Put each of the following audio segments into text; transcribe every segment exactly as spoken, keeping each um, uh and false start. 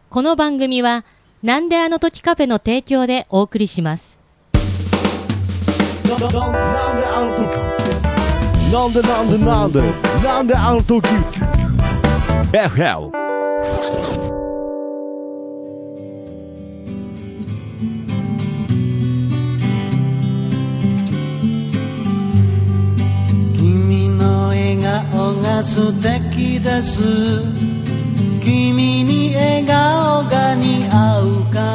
この番組はなんであの時カフェの提供でお送りします。 なんであの時なんでなんでなんでなんであの時 エフエル君の笑顔が素敵です。君に笑顔が似合うから。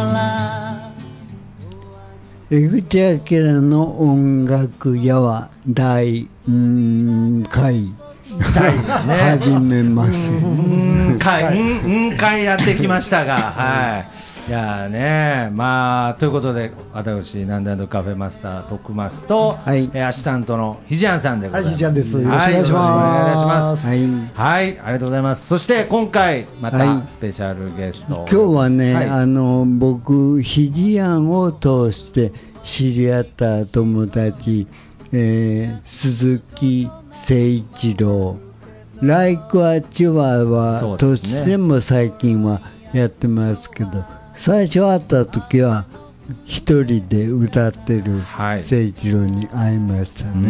江口明の音楽屋は第うん回始めます。 うん回うん回やってきましたが、はい。いやね、まあということで私なんであのカフェマスター徳増と、はい、えー、アシスタントのひじやんさんでございます。 はい、ひじやんです。よろしくお願いします。 はい、はい、はい、ありがとうございます。そして今回またスペシャルゲスト、 はい、今日はね、はい、あの僕ひじやんを通して知り合った友達、えー、鈴木誠一郎、ライクアチワはとしても最近はやってますけど、最初会った時は一人で歌ってる誠一郎に会いましたね、はい、うん、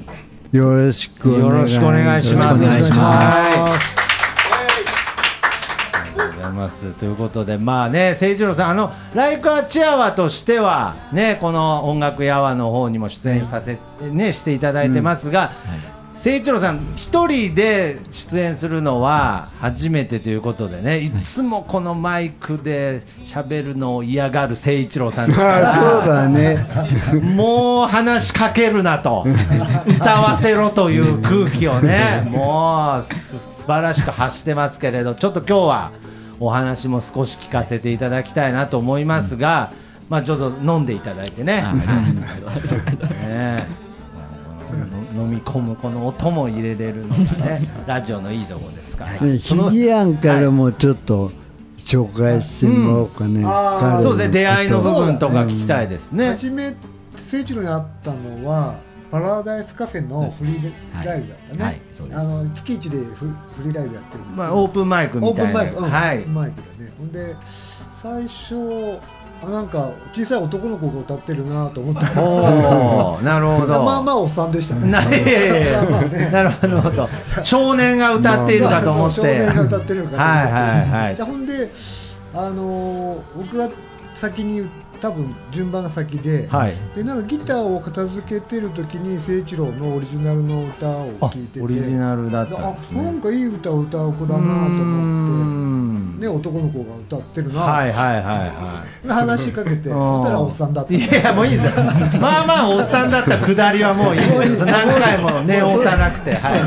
よろしくお願いします。 よろしくお願いします。お願いします。ありがとうございます。ということで、まあね、誠一郎さん、あのライクアチアワとしてはね、この音楽やわの方にも出演させ、ね、していただいてますが、うん、はい、誠一郎さん一人で出演するのは初めてということでね、いつもこのマイクで喋るのを嫌がる誠一郎さんですからそうだねもう話しかけるなと歌わせろという空気をねもう素晴らしく発してますけれど、ちょっと今日はお話も少し聞かせていただきたいなと思いますが、まあちょっと飲んでいただいてねね飲み込むこの音も入れれるのがねラジオのいいところですから、 ね、ひじやんからもちょっと紹介してもらおうかね、 うん、そうですね、出会いの部分とか聞きたいですね。 初め誠一郎に会ったのはパラダイスカフェのフリーライブだったね、はいはい、そうです。あの月一でフ, フリーライブやってるんですけど、まあ、 オープンマイクみたいな、オープンマイク、うん、はい、オープンマイクだね。ほんで最初あ、なんか小さい男の子が歌ってるなと思ったらおなるほどまあまあおっさんでしたね。 な, いやいやね、なるほど少年が歌っているかと思って、 まあ、少年が歌ってるかと思って、 はいはいはい、 じゃほんで、あのー、僕が先に多分順番が先で、はい、でなんかギターを片付けてる時に誠一郎のオリジナルの歌を聴いてて、 オリジナルだったんですね。 なんかいい歌を歌う子だなと思って、ね、男の子が歌ってるな、 はいはいはいはい、 話しかけて、そしたらおっさんだった。 いやもういいですよまあまあおっさんだったくだりはもういいです。何回も念を押さなくて、はい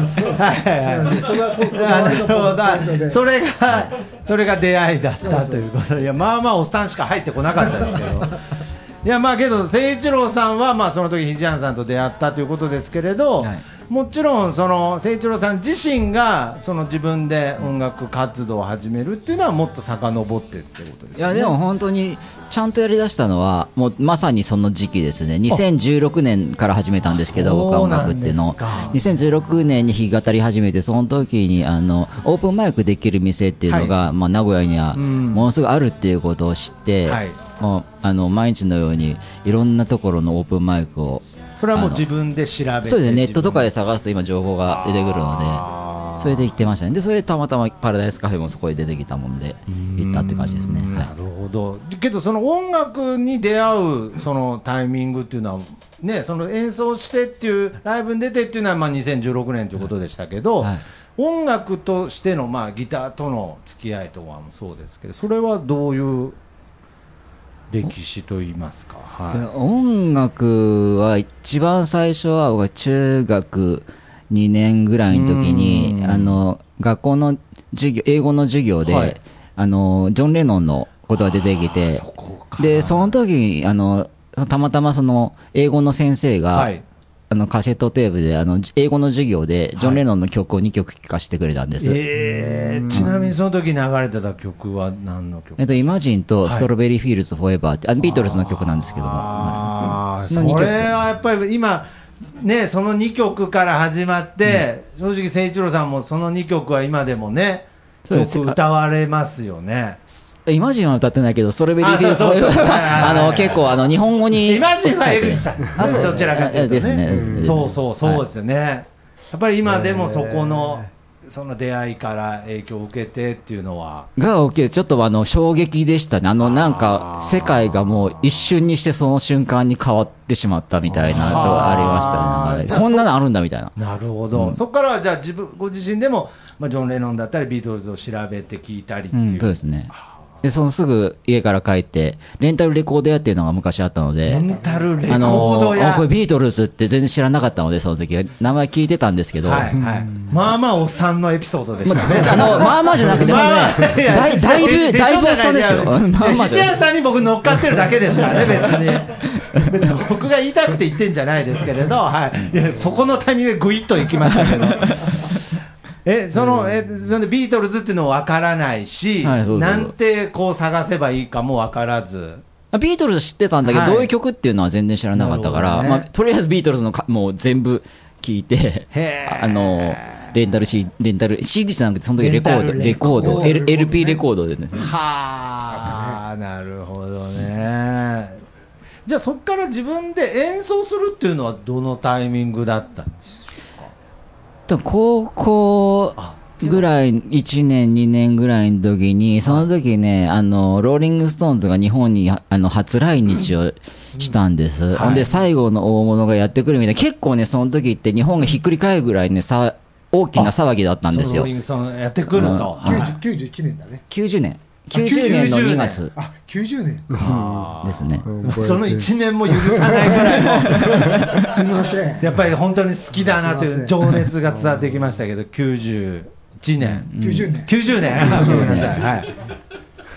はいはい、それがそれが出会いだったということで、いやまあまあおっさんしか入ってこなかったですけどいやまあけど誠一郎さんはまあその時ひじやんさんと出会ったということですけれど、はい、もちろんその誠一郎さん自身がその自分で音楽活動を始めるっていうのはもっと遡ってってことですね。 いやでも本当にちゃんとやりだしたのはもうまさにその時期ですね。にせんじゅうろくねんから始めたんですけど、僕は音楽っていうのをにせんじゅうろくねんに弾き語り始めて、その時にあのオープンマイクできる店っていうのが、はい、まあ、名古屋にはものすごいあるっていうことを知って、はい、もうあの毎日のようにいろんなところのオープンマイクを、 それはもう自分で調べて、 そうですね、ネットとかで探すと今情報が出てくるので、それで行ってましたね。でそれでたまたまパラダイスカフェもそこで出てきたもんで行ったって感じですね。はい、 なるほど。けどその音楽に出会うそのタイミングっていうのはね、その演奏してっていうライブに出てっていうのはまあにせんじゅうろくねんということでしたけど、はい、音楽としてのまあギターとの付き合いとかもそうですけど、それはどういう歴史といいますか、はい、 音楽は一番最初は僕は中学にねんぐらいの時にあの学校の授業、英語の授業で、はい、あのジョン・レノンのことが出てきて、そでその時にあのたまたまその英語の先生が、はい、あのカセットテープであの英語の授業でジョン・レノンの曲をにきょく聴かせてくれたんです。はい、 えー、ちなみにその時流れてた曲は何の曲？ えっと、イマジンとストロベリーフィールズフォーエバーって、あのビートルズの曲なんですけども、 あ、それはやっぱり今ね、そのにきょくから始まって、うん、正直誠一郎さんもそのにきょくは今でもねよく歌われますよね。 イマジンは歌ってないけど、ストロベリーフィールそうそうそうあの結構あの日本語にイマジンは江口さんですね、どちらかというとね。 ですねですねそうそうそうですよね。やっぱり今でもそこのその出会いから影響を受けてっていうのはが受ける、ちょっとあの衝撃でしたね。あのなんか世界がもう一瞬にしてその瞬間に変わってしまったみたいなのがありましたね。なんかこんなのあるんだみたいな。 なるほど、うん、そこからはじゃあ自分ご自身でも、まあ、ジョン・レノンだったりビートルズを調べて聞いたりっていう、うん、 そうですね。でそのすぐ家から帰ってレンタルレコード屋っていうのが昔あったので、 レンタルレコード屋、 あのこれビートルズって全然知らなかったので、その時名前聞いてたんですけど、はいはい、 まあまあおっさんのエピソードでしたね。 あのまあまあじゃなくてもね、だいだいぶだいぶおっさんですよ。 石原さんに僕乗っかってるだけですからね、別に別に僕が言いたくて言ってんじゃないですけれど、はい、いやそこのタイミングでグイッといきましたけどえそのえそのビートルズっていうのも分からないし、はい、そうそうなんてこう探せばいいかも分からず、 ビートルズ知ってたんだけど、はい、どういう曲っていうのは全然知らなかったから、ね、まあ、とりあえずビートルズのかもう全部聞いてあのレンタル C レンタル シーディー じゃなくてその時レコードレコード L エルピー レコードでね。 はあ、なるほどね。じゃあそこから自分で演奏するっていうのはどのタイミングだったんですか？ 高校ぐらいいちねんにねんぐらいの時に、その時ね、あのローリングストーンズが日本にあの初来日をしたんです、うん、はい、で最後の大物がやってくるみたいな、結構ねその時って日本がひっくり返るぐらいねさ大きな騒ぎだったんですよ。 ローリングストーンズやってくると、うん、 きゅうじゅういちねんだね。 きゅうじゅうねんきゅうじゅうねんのにがつ、 あきゅうじゅうねんですね。 そのいちねんも許さないぐらいのすみません、 やっぱり本当に好きだなという情熱が伝わってきましたけど、きゅうじゅういちねんきゅうじゅうねんきゅうじゅうねんごめんなさい、はい、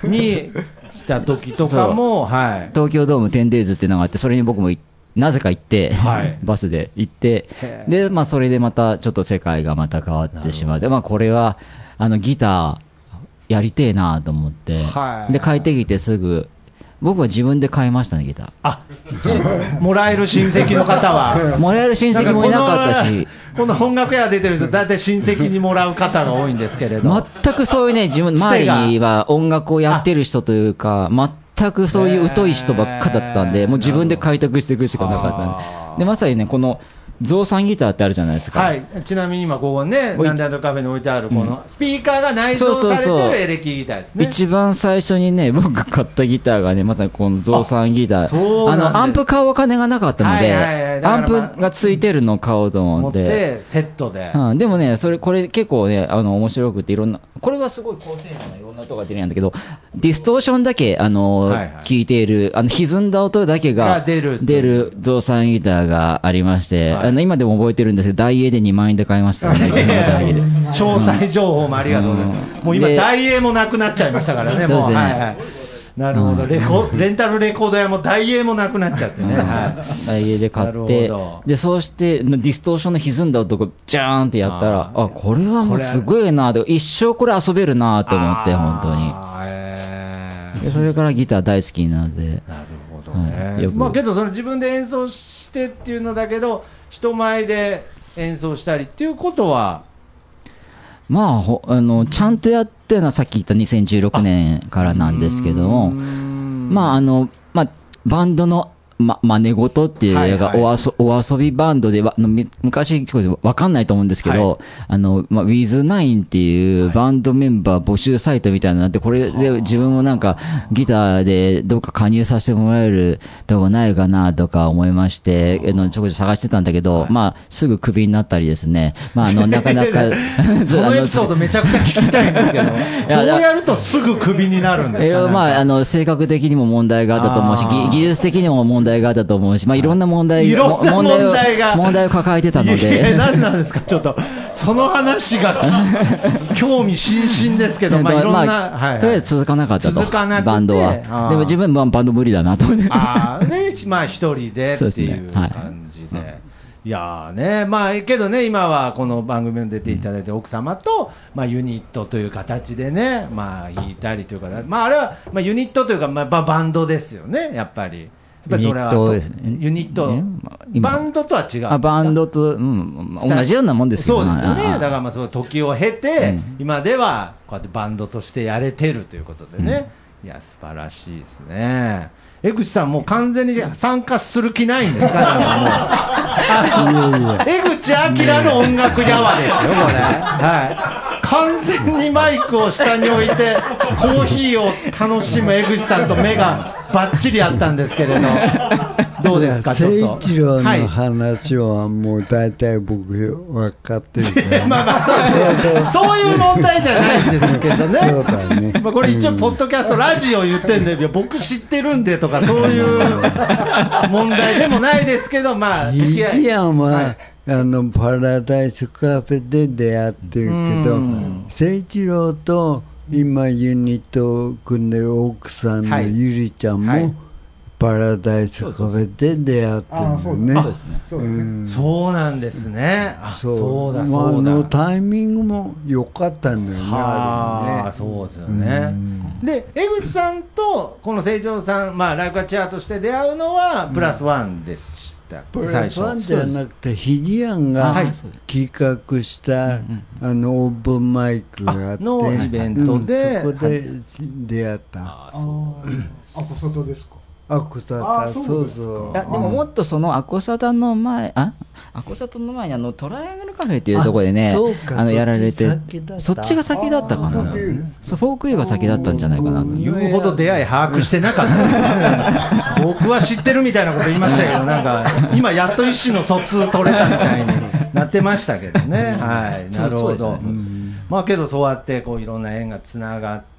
に来た時とかも、はい、 東京ドーム テンデイズ っていうのがあって、それに僕もなぜか行って、はい、バスで行って、で、まあ、それでまたちょっと世界がまた変わってしまって、まあ、これはあのギターやりてえなと思って、はい、で帰ってきてすぐ僕は自分で買いましたね、ギター。 あもらえる親戚の方はもらえる親戚もいなかったし、 この音楽屋出てる人大体親戚にもらう方が多いんですけれど、 全くそういうね、自分周りには音楽をやってる人というか全くそういう疎い人ばっかだったんで、もう自分で開拓していくしかなかったんで、でまさにねこのゾウさんギターってあるじゃないですか。 はい、ちなみに今ここね、なんであのカフェに置いてあるこのスピーカーが内蔵されてるエレキギターですね。 一番最初にね僕が買ったギターがねまさにこのゾウさんギター、あのアンプ買うお金がなかったので、はいはいはい、アンプがついてるのを買おうと思って、 持ってセットで、 うん、でもねそれこれ結構ねあの面白くていろんな、これはすごい高性能ないろんな音が出るんだけど、ディストーションだけあの、はいはい、聞いているあの歪んだ音だけが出る出るゾウさんギターがありまして、はい、あの今でも覚えてるんですけど、ダイエーでにまんえんで買いましたね。 詳細情報もありがとうございます、うん、もう今ダイエーもなくなっちゃいましたからね、もう、はいはい、なるほど、レコレンタルレコード屋もダイエーもなくなっちゃってね、はい、 ダイエーで買って、でそうしてディストーションの歪んだ音がジャーンってやったら、あこれはもうすごいな、一生これ遊べるなと思って、本当に、えー、でそれからギター大好きになって。なるほどね、はい、まあ、けどその自分で演奏してっていうのだけど人前で演奏したりっていうことはまあ、ほあのちゃんとやってるのはさっき言ったにせんじゅうろくねんからなんですけども、まああのまあ、バンドのま、真似事っていう映画、はいはい、お, お遊びバンドで、昔わかんないと思うんですけど、はい、あの、ま、ウィズナインっていうバンドメンバー募集サイトみたいなのがあって、これで自分もなんかギターでどっか加入させてもらえるとこないかなとか思いまして、ちょこちょこ探してたんだけど、はい、まあ、すぐクビになったりですね、まあ、あの、なかなかそのエピソードめちゃくちゃ聞きたいんですけど、どうやるとすぐクビになるんですかね。 まあ、あの、性格的にも問題があったと思うし、技術的にも問題があったと思うし、まあ、いろんな問題、 いろんな問題が問題を抱えてたので、 何なんですか、ちょっとその話が興味津々ですけど、まあ、いろんな、まあはいはい、とりあえず続かなかったと、 続かなくてバンドは。でも自分はバンド無理だなと思って、 あ、ね、まあ、一人でっていう感じで、はい、いやね、まあ、けどね、今はこの番組に出ていただいて、奥様と、まあ、ユニットという形でね、まあ、弾いたりというか、まあ、あれは、まあ、ユニットというか、まあ、バンドですよね、やっぱり。 ぱりそれはユニットですねユニット、 ねまあ今バンドとは違うんですか。 あバンドと、うん、まあ同じようなもんですけどそうですよね。 ああだからまあその時を経て、 うん今ではこうやってバンドとしてやれてるということでね、いや素晴らしいですね。江口さんもう完全に参加する気ないんですか？なんかもうあの江口晃の音楽やわですよこれ。はい。完全にマイクを下に置いてコーヒーを楽しむ江口さんと目がバッチリあったんですけれど、どうですか？ちょっと誠一郎はいの話はもう大体僕分かってるから、 まあまあそうですそういう問題じゃないんですけどね。 そうだね。 まあこれ一応ポッドキャスト、ラジオ言ってんで、いや僕知ってるんでとかそういう問題でもないですけど、まあ付イき合いジアンは、 はいあのパラダイスカフェで出会ってるけど、 うん誠一郎と今ユニットを組んでる奥さんのはいゆりちゃんも、 はいパラダイスカフェで出会ってるああそうのね。 だそうですねそうですね、 うんそうなんですね。あそうそうだまあ、あそうだ。 のタイミングも良かったんだよね、 はあ、 あれね。 そうですよね。で江口さんとこの成長さん、まあライクアチェアとして出会うのはプラスワンでした。 プラ最初。 スワンじゃなくてひじやんがはい企画した、あのオープンマイクがあってあのイベントでうんそこで出会った。 ああーあ小外ですか。 あこさあたそうそうですかそういやでももっとそのアコサタの前あアコサタの前にあのトライアングルカフェっていうところでねあそうかあのやられてそっち先だったそっちが先だったかなあーフォークユーですそうフォークユーが先だったんじゃないかなと言うほど出会い把握してなかったですね。僕は知ってるみたいなこと言いましたけど、なんか今やっと意思の疎通取れたみたいになってましたけどね。はい、なるほど。まあけどそうやってこういろんな縁がつながって、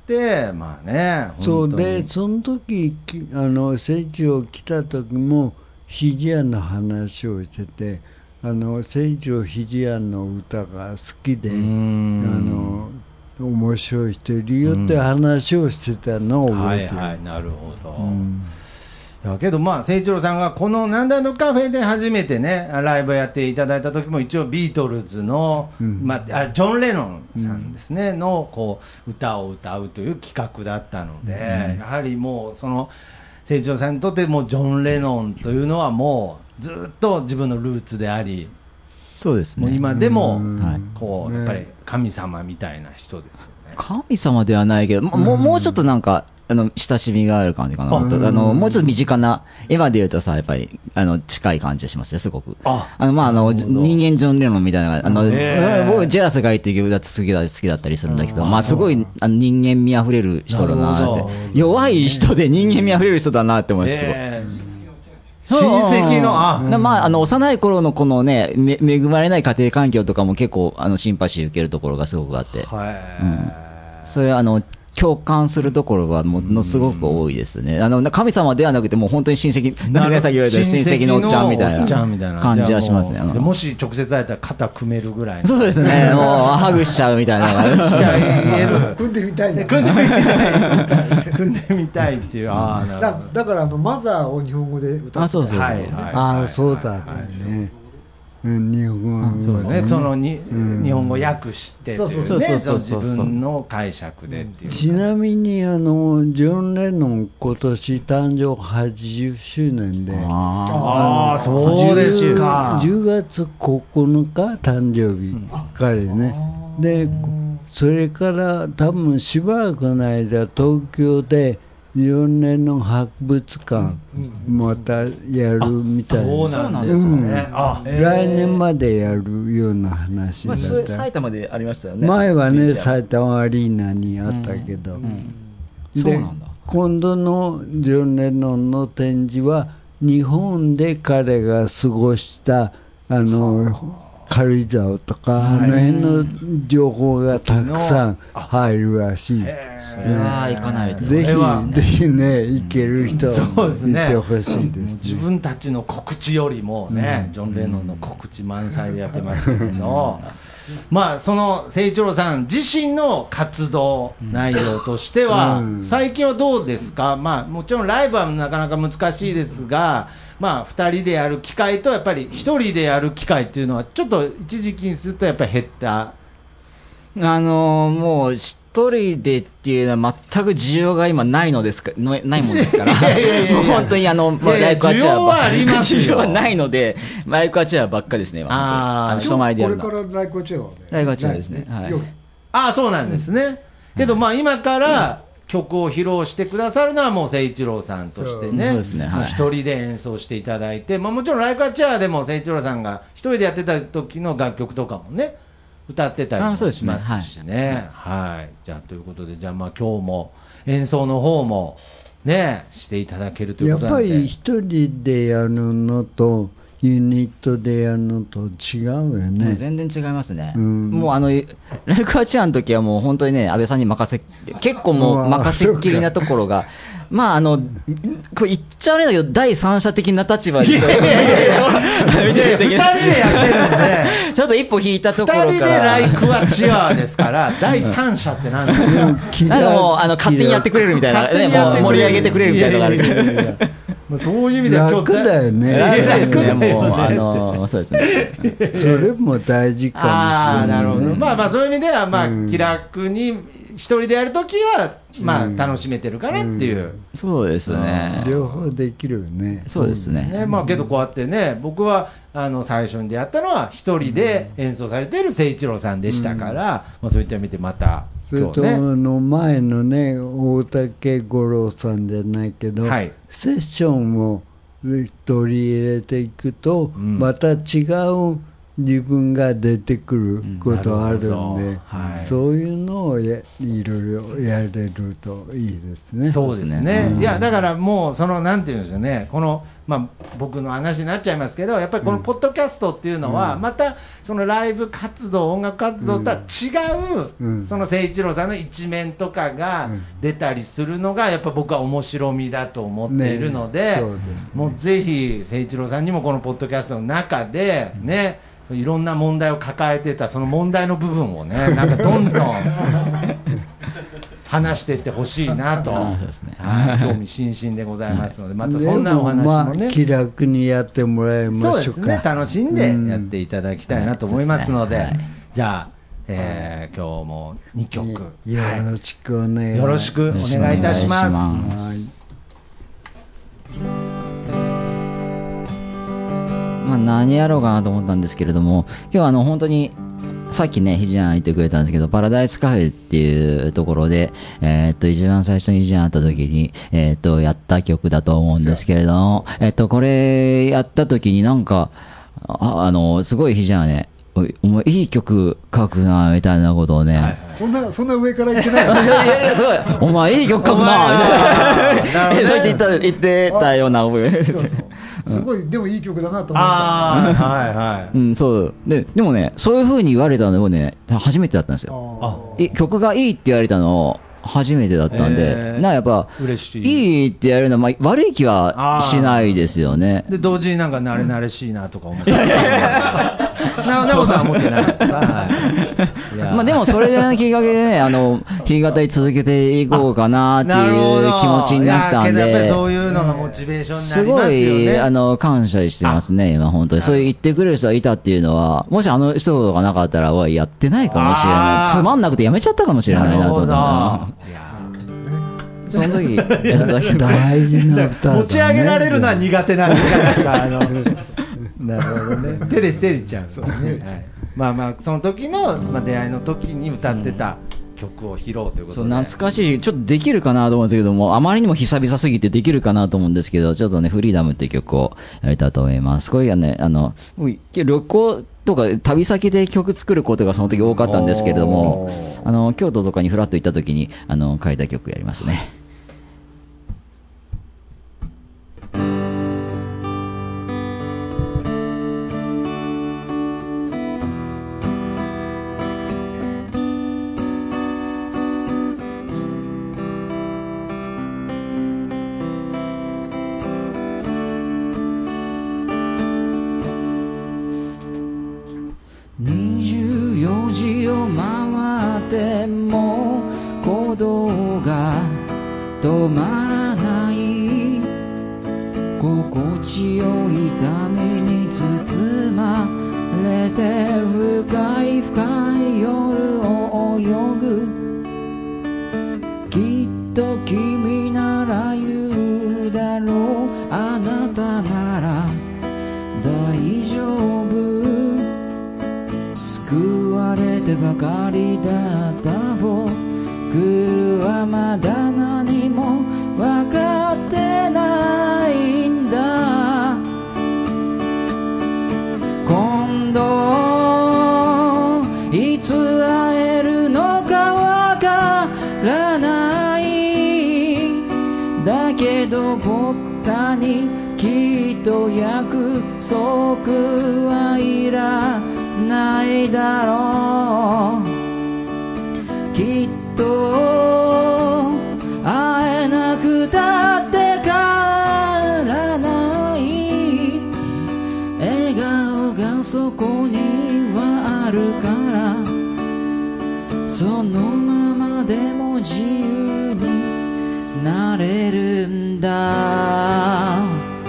まあね。 そう本当にでその時きあの聖地を来た時もひじやんの話をしてて、あの聖地をひじやんの歌が好きで、あんの面白い人いるよって話をしてたのを覚えてる。 はいはい、なるほど。 うんいやけどまあ誠一郎さんがこのなんだのカフェで初めてねライブやっていただいた時も一応ビートルズの、 うんまあ、あジョン・レノンさんですね、のこう歌を歌うという企画だったので、やはりもうその誠一郎さんにとってもうジョン・レノンというのはもうずっと自分のルーツであり、 そうですねもう今でもうんはいこうねやっぱり神様みたいな人ですよね。 神様ではないけど、ももうもうちょっとなんか、あの、親しみがある感じかな。あの、もうちょっと身近な、今で言うとさ、やっぱり、あの、近い感じがしますよ、すごく。 ああの、まあ、あの、 なるほど人間ジョン・レノンみたいな、あの、 へー僕、ジェラスがいっていう曲だって好きだ、好きだったりするんだけど、まあ、すごい、あの人間味あふれる人だななるほどって。弱い人で人間味あふれる人だなって思います、すごい。 えー親戚のあなまあ、あの、幼い頃のこのね、め恵まれない家庭環境とかも結構、あの、シンパシー受けるところがすごくあって。 はいそれはあの共感するところはものすごく多いですね。あの神様ではなくてもう本当に親戚、なんかさっき言われた親戚のおっちゃんみたいおっちゃんみたいなな感じはしますね。 じゃあもうでもし直接会えたら肩組めるぐらいのそうですね。もうハグしちゃうみたいな。 しちゃえる組んでみたいな。 組んでみたい組んでみたいっていうああなるだほどだからあのマザーを日本語で歌ってあ、そうそうそう。 はいはいああそうだったね。うん日本そうですね、そのに、日本語訳してというね、 そうそうそうそうその自分の解釈でっていう、 ちなみにあのジョン・レノン今年誕生はちじゅっしゅうねんで、 ああそうですかじゅうがつここのか誕生日、彼ね。でそれから多分しばらくの間東京でジョン・レノン博物館またやるみたいそうな、 なんですね、あ来年までやるような話だまあ、それった。 埼玉でありましたよね。 前はね埼玉アリーナにあったけど、でそうなんだ。 今度のジョン・レノンの展示は日本で彼が過ごしたあの軽井沢とか、あの辺の情報がたくさん入るらしい。 それは行かないと。 ぜそれはひぜひね行ける人そうですね行ってほしいです自ね。 分たちの告知よりもね、ジョン・レノンの告知満載でやってますけど、まあその誠一郎さん自身の活動内容としては、 うん最近はどうですか。まあもちろんライブはなかなか難しいですが、まあふたりでやる機会とやっぱりひとりでやる機会っていうのはちょっと一時期にするとやっぱり減った。 あのーもうし一人でっていうのは全く需要が今ないのですか、のないもんですから、もう本当にあの、まあ、ライクアチュアばっかり、需要はないので、ライクアチュアばっかりですね、今ああの人前でやるの。 これからライクアチュアはね。 ライクアチュアですね。はい。 ああ、そうなんですね。うん、けど、まあ、今から、曲を披露してくださるのはもう誠一郎さんとしてね、一、ねはい、人で演奏していただいて、まあ、もちろんライクアチュアでも誠一郎さんが一人でやってた時の楽曲とかもね歌ってたりもしますしね。はい、じゃあということで、じゃあまあ今日も演奏の方もねしていただけるということなんで、 やっぱり一人でやるのとユニットでやるのと違うよね。 全然違いますね、 うん、 もうあのライクアチュアの時はもう本当にね安倍さんに任せ結構もう任せっきりなところがまああのこれ言っちゃうんだけど第三者的な立場でふたりでやってるんでちょっと一歩引いたところからふたりでライクアチュアですから第三者って何ですかなんかもうあの勝手にやってくれるみたいな、ね、もう盛り上げてくれるみたいなのがあるからそういう意味では楽だよね。 楽ですね。もうあのそうですね。 それも大事かもしれない、ね。 ああ、なるほど。まあまあそういう意味ではまあ、うん、気楽に一人でやるときはまあ楽しめてるかなっていう。うんうん、 そうですね。 両方できるよね。 そうですね。 ね、まあけどこうやってね、僕はあの最初に出会ったのは一人で演奏されている誠一郎さんでしたから、うん、まあそういった意味でまた。 それと、ね、あの前のね大竹五郎さんじゃないけど、はい、セッションを取り入れていくと、うん、また違う自分が出てくることあるんで、うんはい、そういうのをやいろいろやれるといいですね。 そうですね、うん、いやだからもうそのなんていうんですかね、この、まあ、僕の話になっちゃいますけど、やっぱりこのポッドキャストっていうのは、うん、またそのライブ活動音楽活動とは違う、うん、その誠一郎さんの一面とかが出たりするのがやっぱ僕は面白みだと思っているので、ね、そうですね、もうぜひ誠一郎さんにもこのポッドキャストの中でね、うん、いろんな問題を抱えてたその問題の部分をねなんかどんどん話していってほしいなと、ね、興味津々でございますので、またそんなお話もね、 まあ、気楽にやってもらいましょうか。 そうですね、楽しんでやっていただきたいなと思いますので、うん、はい、じゃあ、えー、今日もにきょくよろしくお願い、 よろしくお願いいたします。 まあ、何やろうかなと思ったんですけれども、今日はあの本当にさっきね、ひじやん言ってくれたんですけど、パラダイスカフェっていうところで、えー、っと、一番最初にひじやん会った時に、えー、っと、やった曲だと思うんですけれども、えー、っと、これやった時になんか、あ、あの、すごいひじやんね、お前いい曲書くなみたいなことをね、はいはい、 そんなそんな上から言ってないいやいやいや、すごいお前いい曲書くなみたいなそう言ってた言ってたような覚え。 そうそうすごい、でもいい曲だなと思った。 あはいはい、 うん、そうで、でもね、そういう風に言われたのをね、初めてだったんですよ。あ、曲がいいって言われたのを初めてだったんで、えー、なやっぱ嬉しいいいってやるのは、まあ、悪い気はしないですよね。 で同時になんか慣れ慣れしいなとか思ってそんなことは思ってないです。はい、 まあでもそれがきっかけでね、あの弾き語り続けていこうかなっていう気持ちになったんで、 やっぱりそういうのがモチベーションになりますよね。 すごいあの感謝してますね今本当に。そういう言ってくれる人がいたっていうのは、もしあの人がなかったらおいやってないかもしれない、つまんなくてやめちゃったかもしれないなと思った。いやその時大事な歌だね。 持ち上げられるのは苦手なんですか。あのなるほどね。照れ照れちゃう。そうね。はい、まあまあその時の、まあ、出会いの時に歌ってた曲を披露ということで。 そう懐かしい。ちょっとできるかなと思うんですけども、あまりにも久々すぎてできるかなと思うんですけど、ちょっとねフリーダムっていう曲をやりたいと思います。これがねあの旅行とか旅先で曲作ることがその時多かったんですけれども、あの京都とかにフラッと行った時にあの書いた曲やりますね。 にじゅうよじを回っても鼓動が止まらない、心地よいために包まれて深い深い夜を泳ぐ、 君なら言うだろう、あなたなら大丈夫、救われてばかりだった僕はまだ何も分かってないんだ。今度いつ会えるのかわからない、だけど僕らにきっと約束はいらないだろう。きっと会えなくたって変わらない、笑顔がそこにはあるから、そのままでも自由になれるんだ。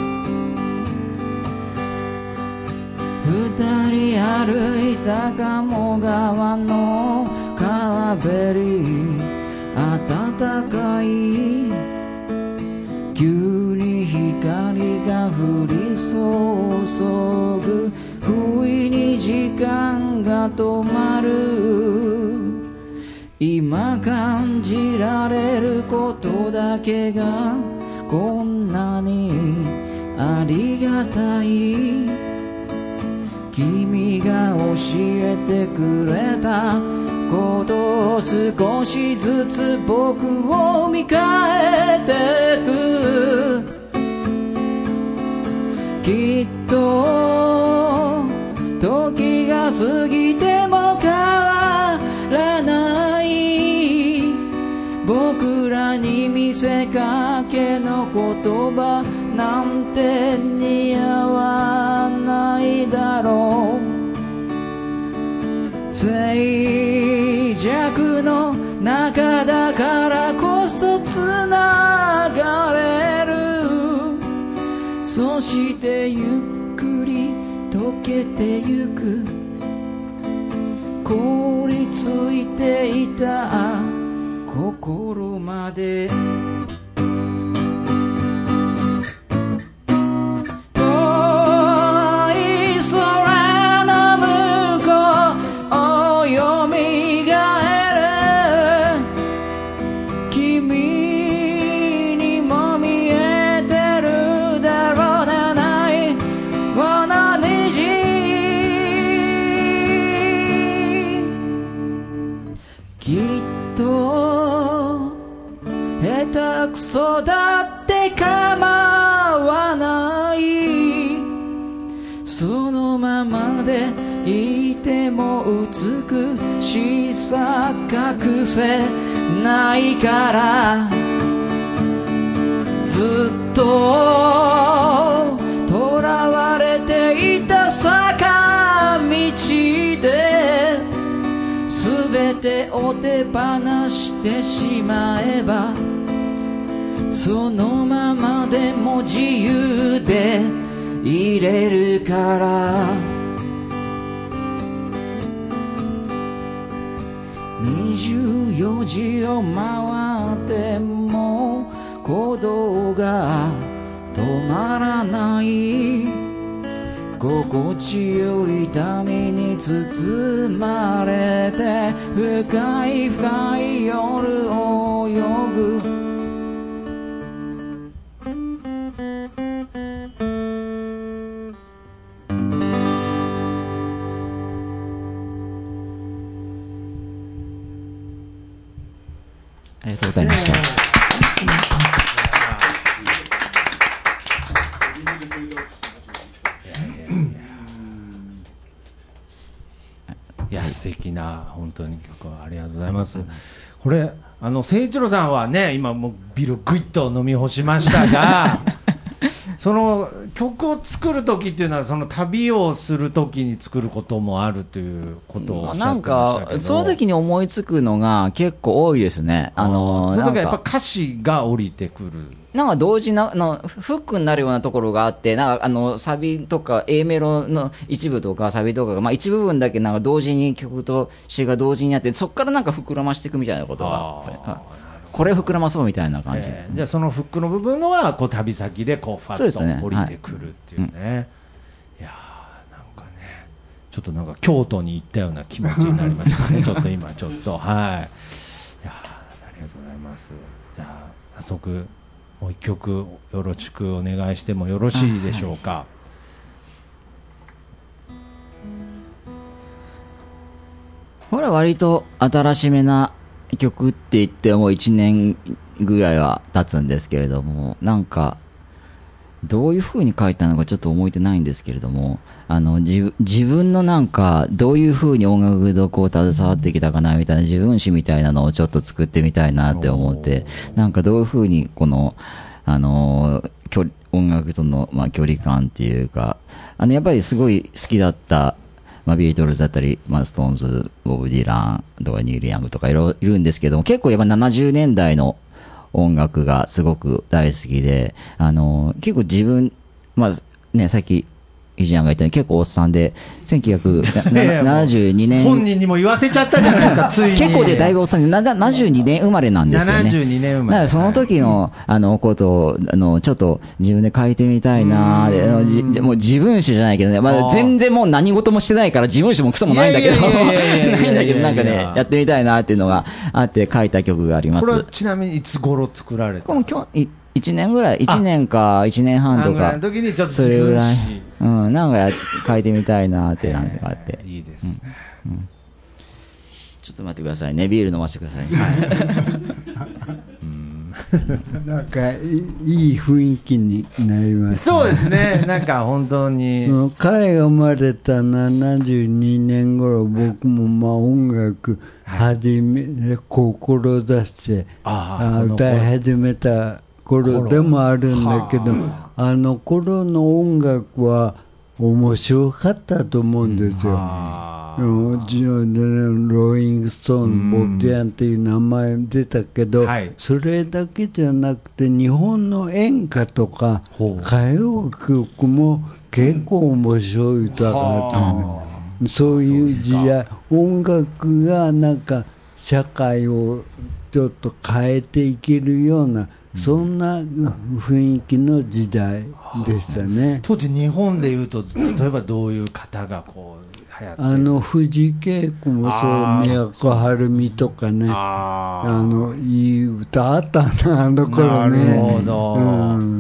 二人歩いた鴨川の川べり、暖かい、急に光が降り注ぐ、不意に時間が止まる、今感じられることだけがこんなにありがたい、君が教えてくれたことを少しずつ僕を見変えてく、きっと時が過ぎても変わらない、僕らに見せかけの言葉なんて似合わないだろう。静寂の中だからこそつながれる、そしてゆっくり溶けてゆく、凍りついていた心まで。クソだって構わない、そのままでいても美しさ隠せないから、ずっと囚われていた坂道で全てを手放してしまえば、そのままでも自由でいれるから、にじゅうよじを回っても鼓動が止まらない、心地よい痛みに包まれて深い深い夜を泳ぐ、ありがとうございました。 いや素敵な本当に曲をありがとうございます。これあの誠一郎さんはね今もうビールぐいっと飲み干しましたがその曲を作る時っていうのはその旅をする時に作ることもあるということをおっしゃってましたけど、 なんかその時に思いつくのが結構多いですね。あのその時はやっぱ歌詞が降りてくる、 なんか同時なのフックになるようなところがあって、なんかあのサビとか A メロの一部とかサビとかが、まあ、一部分だけなんか同時に曲と詩が同時にあって、そこからなんか膨らましていくみたいなことが。 なるほこれ膨らまそうみたいな感じ、 えー、じゃあそのフックの部分のはこう旅先でこうファッと降りてくるっていうね、はい、いやーなんかねちょっとなんか京都に行ったような気持ちになりましたねちょっと今ちょっとはいいやーありがとうございます。じゃあ早速もう一曲よろしくお願いしてもよろしいでしょうか。 これは割と新しめな曲って言ってもいちねんぐらいは経つんですけれども、なんかどういう風に書いたのかちょっと覚えてないんですけれども、あの 自, 自分のなんかどういう風に音楽とこう携わってきたかなみたいな自分史みたいなのをちょっと作ってみたいなって思って、なんかどういう風にこのあの距音楽との、まあ、距離感っていうか、あのやっぱりすごい好きだったまあ、ビートルズだったり、まあ、ストーンズ、ボブ・ディランとかニール・ヤングとかいろいるんですけども、結構やっぱななじゅうねんだいの音楽がすごく大好きで、あの結構自分、まあね、さっきイジアンが言ったように結構おっさんでせんきゅうひゃくななじゅうにねん本人にも言わせちゃったじゃないですかついに結構でだいぶおっさんでななじゅうにねん生まれなんですよね。 ななじゅうにねん生まれ。 だからその時のあのことをあのちょっと自分で書いてみたいなで、あのじもう自分史じゃないけどね、まあ、全然もう何事もしてないから自分史もクソもないんだけどないんだけどなんかねやってみたいなっていうのがあって書いた曲があります。 これはちなみにいつ頃作られた？ この今日いちねんぐらい、いちねんかいちねんはんとか、それぐらい、うん、なんかや書いてみたいなってなんかあって、 いいですね、 うんうん。ちょっと待ってくださいね、ビール飲ませてください。 なんかいい雰囲気になります、 ね、そうですね、なんか本当に彼が生まれたななじゅうにねん頃、僕もまあ音楽始め、はい、志してあ歌い始めた頃でもあるんだけど、あの頃の音楽は面白かったと思うんですよ。ローリングストーン、ボブ・ディランっていう名前出たけど、はい、それだけじゃなくて日本の演歌とか歌謡曲も結構面白い歌があったの、ね、そういう時代、音楽がなんか社会をちょっと変えていけるような、そんな雰囲気の時代でしたね。 当時日本でいうと例えばどういう方がこう流行ってる？ あの藤恵子もそう、都はるみとかね、ああのいい歌あったなあの頃ね。 なるほど、うん、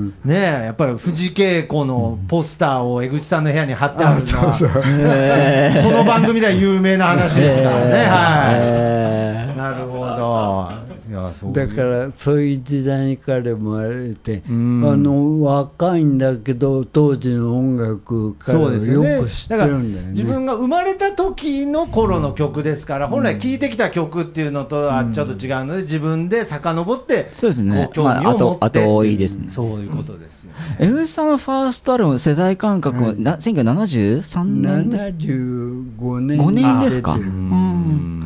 ねえやっぱり藤恵子のポスターを江口さんの部屋に貼ってあるのは、そうそうこの番組では有名な話ですからね、はい、なるほど。いやそうだからそういう時代に彼もあれて、あの若いんだけど当時の音楽彼はよく知ってるんだよね。 自分が生まれた時の頃の曲ですから、うん、本来聴いてきた曲っていうのとはちょっと違うので、自分で遡って、 そうですね、 興味を持ってっていう、 まあ、後追いですね。 そういうことですよね。 江口さんのファーストアルバム世代間隔は、うん、せんきゅうひゃくななじゅうさんねんです。 ななじゅうごねんごねんですか。うん、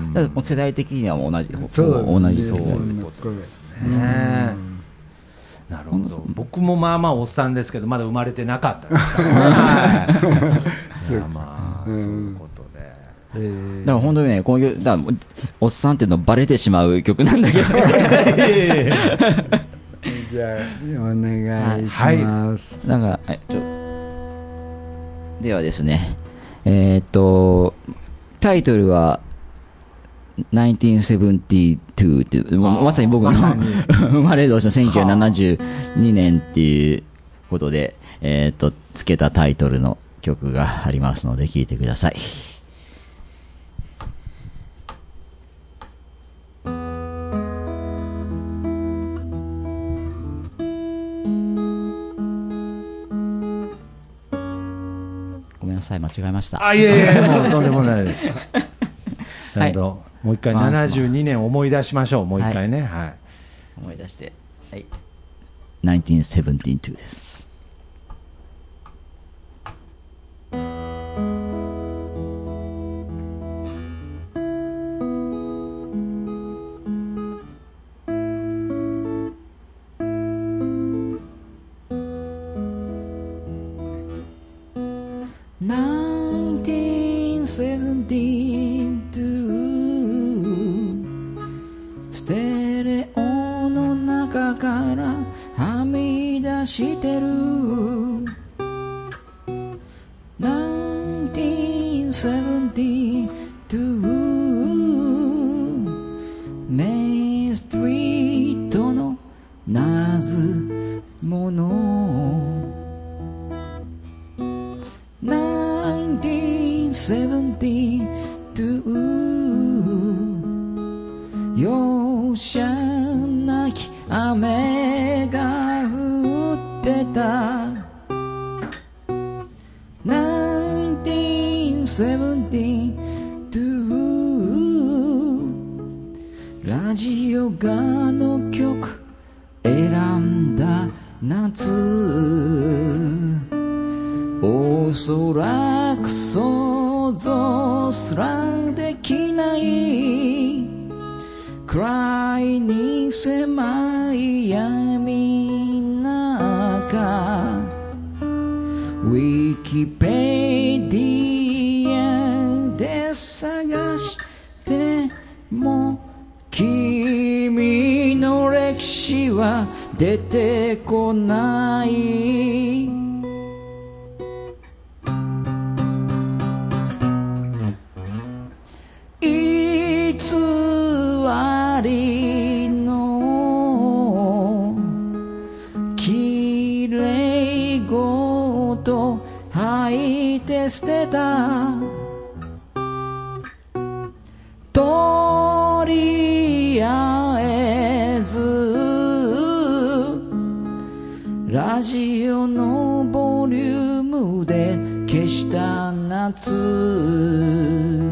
だからもう世代的には同じ、そう同じそういうことですね。なるほど。僕もまあまあおっさんですけどまだ生まれてなかったですからね。はい、まあそういうことで。 えー、だから本当にねこういうだからおっさんっていうのバレてしまう曲なんだけど。 じゃあお願いします。 なんかえちょではですね、えー、っとタイトルはせんきゅうひゃくななじゅうにっていうまさに僕の生まれ年のせんきゅうひゃくななじゅうにねんっていうことで、えー、っとつけたタイトルの曲がありますので聴いてください。ごめんなさい間違えました。 あいえいえもうとんでもないです。ちゃんと、はいもう一回ななじゅうにねん思い出しましょう。もう一回ね、はいはい、 思い出して、はい、せんきゅうひゃくななじゅうにです。ステレオからはみ出してるナインティーンセブンティーツーメインストリートのならず者ナインティーンセブンティーツー容赦なき雨が降ってたナインティーンセブンティーツーラジオがの曲選んだ夏おそらく想像すらできない暗いに狭い闇中ウィキペディアで探しても君の歴史は出てこない偽りのきれい事吐いて捨てたとりあえずラジオのボリュームで消した夏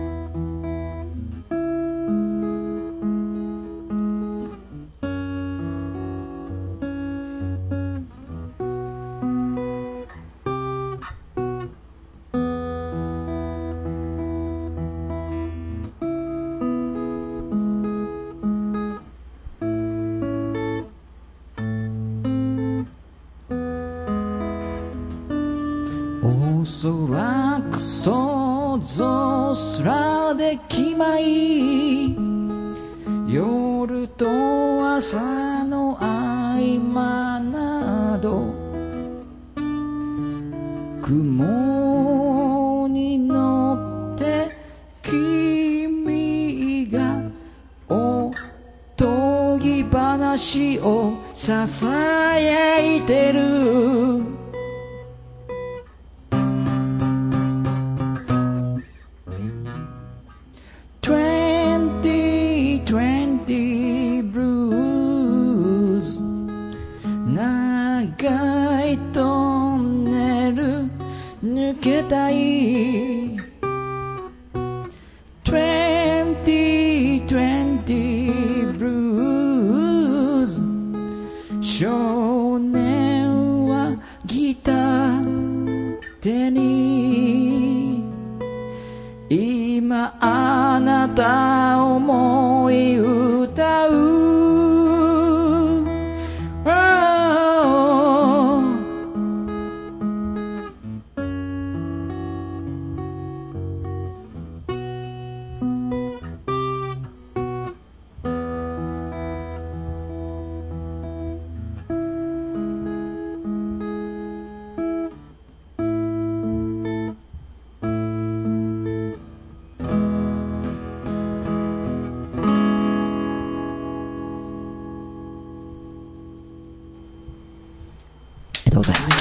おそらく想像すらできまい夜と朝の合間など雲に乗って君がおとぎ話をささやいてる長いトンネル抜けたいにせんにじゅうブルーズ少年はギター手に今あなた思い歌うございました。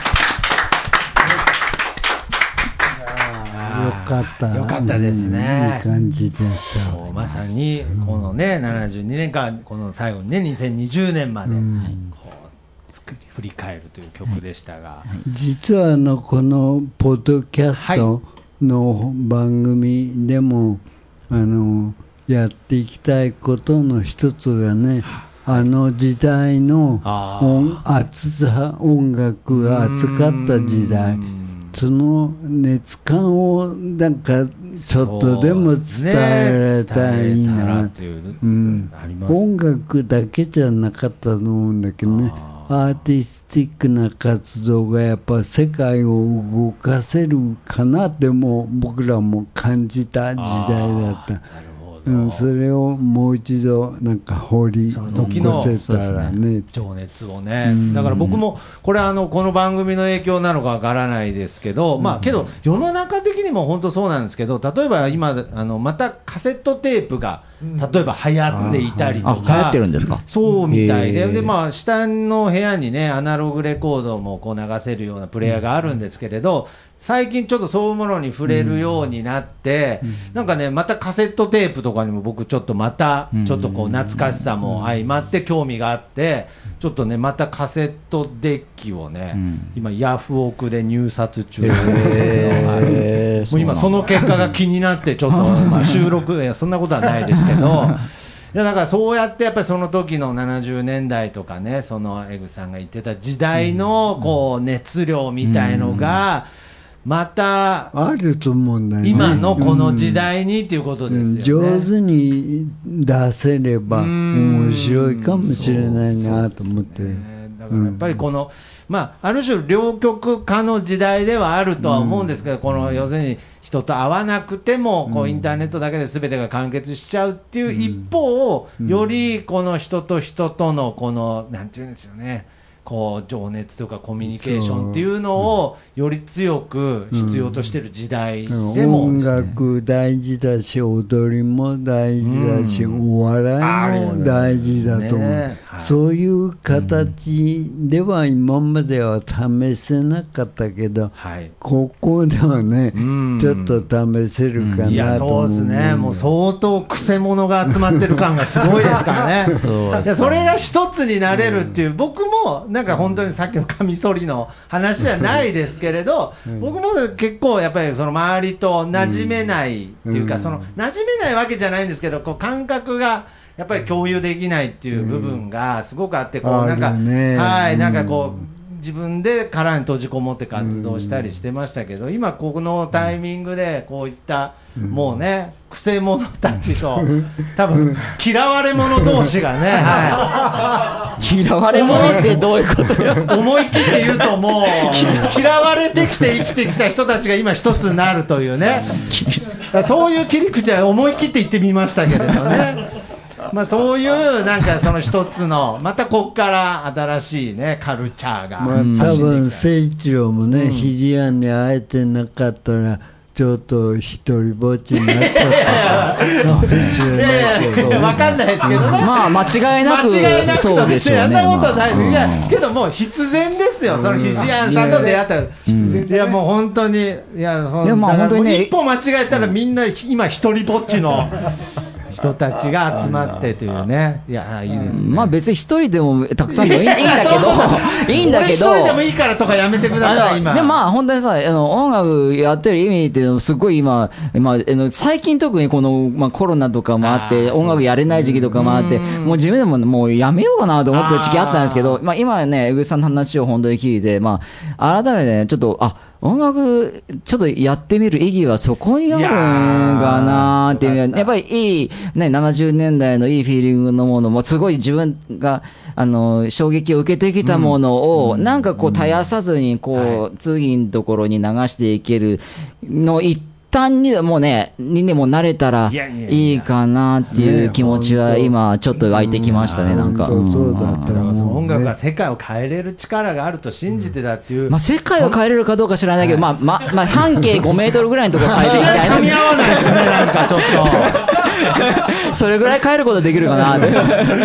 よかったよかったですね、 いい感じでした。 まさにこのねななじゅうにねんかんこの最後にねにせんにじゅうねんまでこう振り返るという曲でしたが、はい、 実はあのこのポッドキャストの番組でも、はい、あのやっていきたいことの一つがね、あの時代の音熱さ音楽が熱かった時代、その熱感をなんかちょっとでも伝えられたらいいな、うん、音楽だけじゃなかったと思うんだけどね、アーティスティックな活動がやっぱ世界を動かせるかなっても僕らも感じた時代だった。 ど、 うん、それをもう一度なんか掘りその時の残せたらね、 情熱をね、だから僕もこれあのこの番組の影響なのかわからないですけど、まあけど世の中的にも本当そうなんですけど、例えば今あのまたカセットテープが例えば流行っていたりとか、 あ、流行ってるんですか。 そうみたいで、でまあ下の部屋にねアナログレコードもこう流せるようなプレイヤーがあるんですけれど、最近ちょっとそういうものに触れるようになって、なんかねまたカセットテープとかにも僕ちょっとまたちょっとこう懐かしさも相まって興味があって、ちょっとねまたカセットデッキをね、今ヤフオクで入札中なんですけど、はい、もう今その結果が気になってちょっとまあ収録いやそんなことはないですけど。いやだからそうやってやっぱりその時のななじゅうねんだいとかね、その江口さんが言ってた時代のこう熱量みたいのがまたあると思うんだよね。 今のこの時代にっていうことですよね。 上手に出せれば面白いかもしれないなと思ってる。 だからやっぱりこの、まあ、ある種両極化の時代ではあるとは思うんですけど、この要するに人と会わなくてもこうインターネットだけで全てが完結しちゃうっていう一方、よりこの人と人とのこのなんていうんですよね、こう情熱とかコミュニケーションっていうのをより強く必要としている時代でも、 音楽大事だし踊りも大事だし、お笑いも大事だと思う、そういう形では今までは試せなかったけど、ここではねちょっと試せるかなと思う。 いやそうですね、もう相当くせ者が集まってる感がすごいですからね。いやそれが一つになれるっていう、僕もなんか本当にさっきのカミソリの話じゃないですけれど、僕も結構やっぱりその周りと馴染めないっていうか、その馴染めないわけじゃないんですけど、こう感覚がやっぱり共有できないっていう部分がすごくあって、こうなんかはいなんかこう自分で殻に閉じこもって活動したりしてましたけど、今このタイミングでこういったもうねくせ者たちと多分嫌われ者同士がね、はい、 嫌われ者ってどういうことよ。 思い切って言うともう嫌われてきて生きてきた人たちが今一つになるというね、そういう切り口は思い切って言ってみましたけれどね。まあそういうなんかその一つのまたここから新しいねカルチャーが、 まあ、多分誠一郎もね、ひじやんに会えてなかったらちょっと一人ぼっちになっちゃったかもしれないけど、 分かんないですけどね。 まあ間違いなく間違いなくそうでしょうね。 そんなことはないです、まあ、いやけどもう必然ですよ、そのひじやんさんと出会ったら、うん、いやもう本当にいやそのでも本当にね、 一歩間違えたらみんな今一人ぼっちの人たちが集まってというね、いやいいですね。 まあ別に一人でもたくさんでもいいんだけど、いいんだけど、 俺一人でもいいからとかやめてください今。 でまあ本当にさ、あの音楽やってる意味っていうのすごい今、まあ、あの最近特にこの、まあ、コロナとかもあって音楽やれない時期とかもあって、もう自分でももうやめようかなと思ってる時期あったんですけど、まあ今ね江口さんの話を本当に聞いて、まあ改めてねちょっとあ音楽ちょっとやってみる意義はそこにあるんかなっていう、やっぱりいい、ね、ななじゅうねんだいのいいフィーリングのものもすごい自分があの衝撃を受けてきたものを、うん、なんかこう絶やさずにこう、はい、次のところに流していけるの一単にもうねにねも慣れたらいいかなっていう気持ちは今ちょっと湧いてきましたね。なんかそうだったら音楽が世界を変えれる力があると信じてたっていう、 まあ世界を変えれるかどうか知らないけど、まあまあまあ半径ごメートルぐらいのところ変えていきたい。 噛み合わないですねなんかちょっとそれぐらい変えることできるかなって。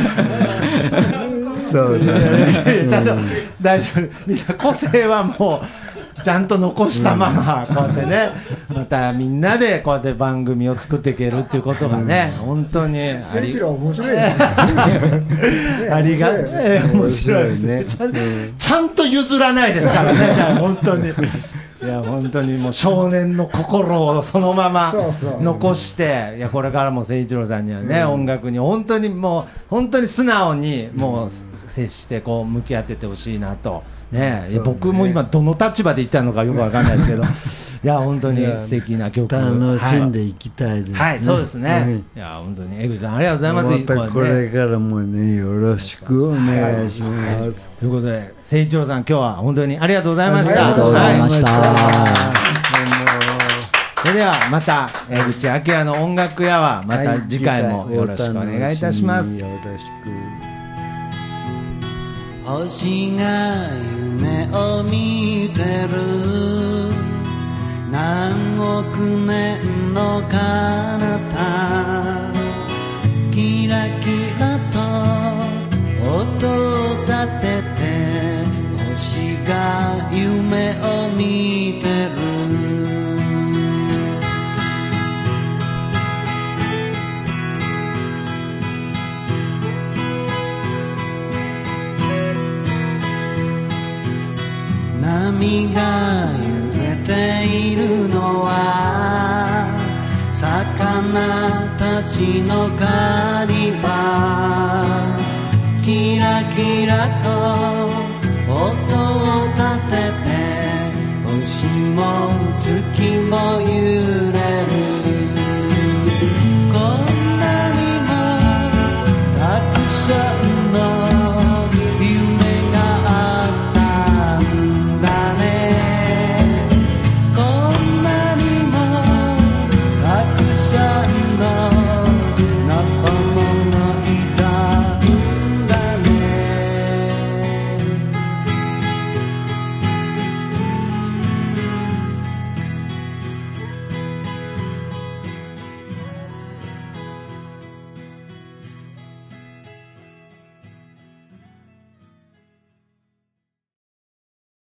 そうですね。 ちゃんと大丈夫、みんな個性はもうちゃんと残したままこうやってね、またみんなでこうやって番組を作っていけるっていうことがね、本当にありセン面白いね。 ありが面白いですね。ちゃんと譲らないですからね本当に。いや本当にもう少年の心をそのまま残して、いやこれからも誠一郎さんにはね、音楽に本当にもう本当に素直にもう接してこう向き合っててほしいなと。ねえ、僕も今どの立場で言ったのかよくわかんないですけど、いや本当に素敵な曲、 楽しんでいきたいですね。 はい、はい、そうですね。はい、いや本当に江口さんありがとうございます。 またこれからもねよろしくお願いします。はいはい、 ということで誠一郎さん今日は本当にありがとうございました。 ありがとうございました。 はい、 それではまた江口明の音楽屋はまた次回もよろしくお願いいたします。 よろしく。 星が夢を見てる何億年の彼方、キラキラと音を立てて星が夢を見てる。波が揺れているのは魚たちの狩り場、キラキラと音を立てて星も月も